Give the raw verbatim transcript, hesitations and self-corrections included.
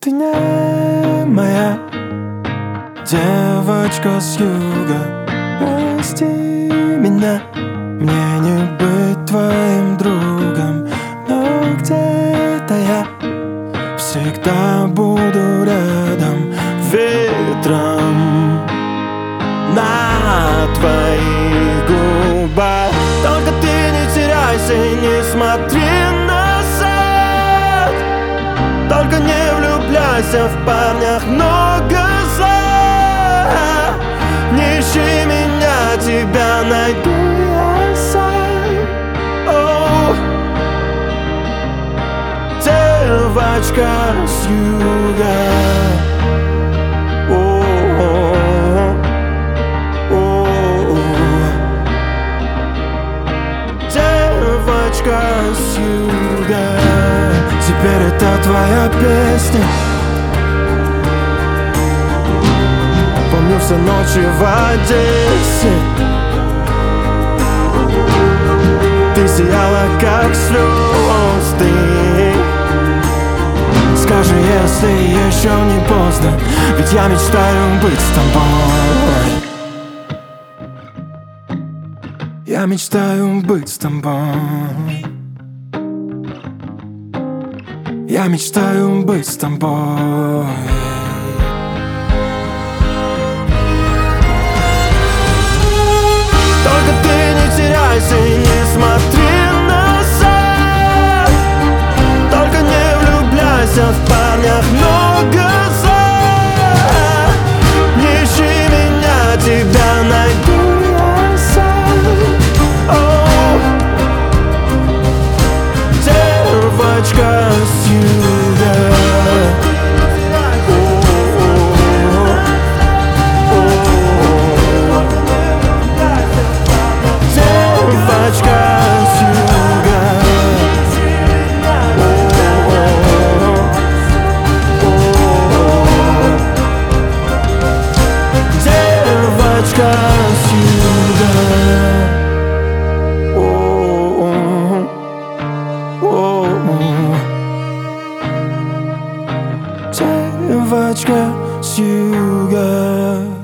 Ты не моя девочка с юга. Прости меня, мне не быть твоим другом, но где-то я всегда буду рядом. Ветром на твоих губах. Только ты не теряйся и не смотри назад. Только не влюбляйся в парнях много зла. Не ищи меня, тебя найду я сам. Оу. Девочка с юга. Девочка с юга. Теперь это твоя песня. Помню все ночи в Одессе. Ты сияла как звезды. Скажи, если еще не поздно, ведь я мечтаю быть с тобой. Я мечтаю быть с тобой. Я мечтаю быть с тобой. Только ты не теряйся и не смотри назад. Только не влюбляйся в парнях много зла. Не ищи меня, тебя найду я сам. Оу. Девочка с юга. Девочка с юга. Девочка с юга. Девочка с юга.